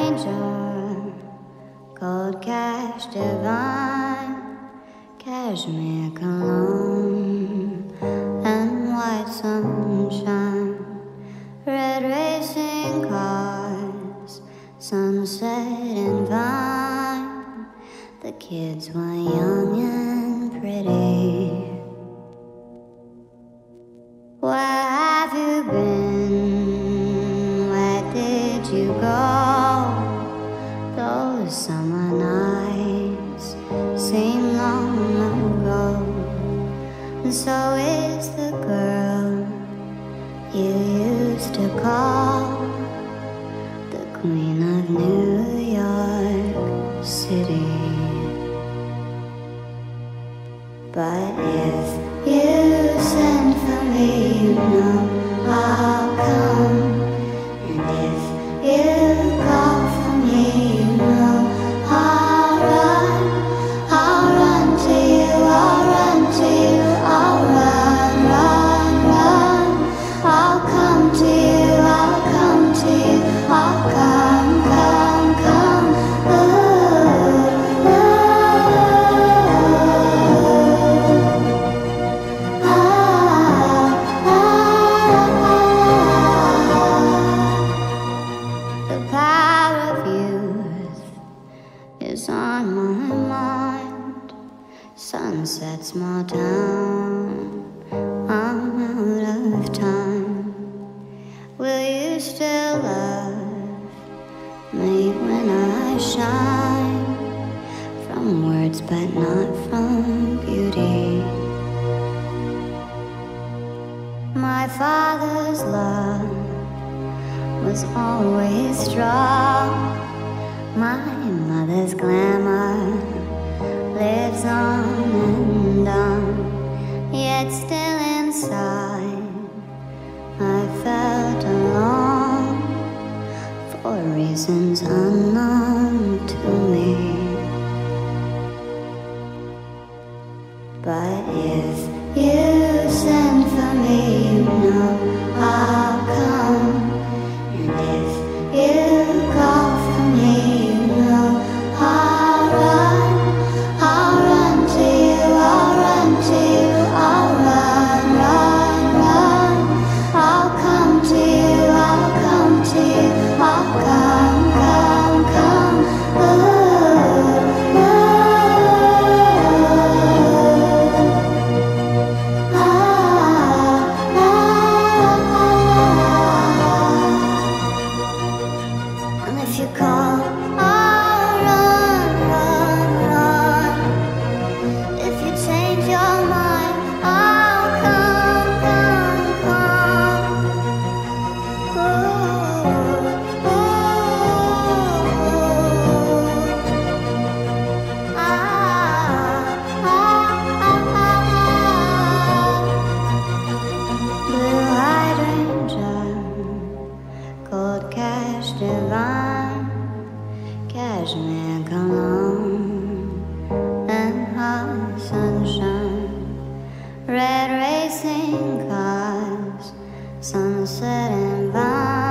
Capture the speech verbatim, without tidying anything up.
ranger, gold cash divine, cashmere cologne, and white sunshine, red racing cars, sunset and vine. The kids were young and pretty. Where have you been? Where did you go? Those summer nights seem long ago. And so is the girl you used to call the Queen of New York City. But if you send for me, you know I'll come. And if you call for me, you know I'll run. I'll run to you, I'll run to you, I'll run, run, run. I'll come to you, I'll come to you, I'll come, come, come. Ooh, ooh. Is on my mind. Sunset, small town, I'm out of time. Will you still love me when I shine? From words but not from beauty. My father's love was always strong. My mother's glamour lives on and on. Yet still inside I felt alone, for reasons unknown to me. But if you send for me, you know I'll come. And if you call for me, you know I'll run. I'll run to you, I'll run to you, I'll run, run, run. I'll come to you, I'll come to you, I'll come, come, come. Ooh, ooh. Ah, ah, ah. And if you call, I'll run, run, run. If you change your mind, I'll come, come, come. Ooh, ooh. Ah, ah, ah, ah. Blue-eyed ranger, gold cash divine, cashmere cologne, and hot sunshine, red racing cars, sunset and vine.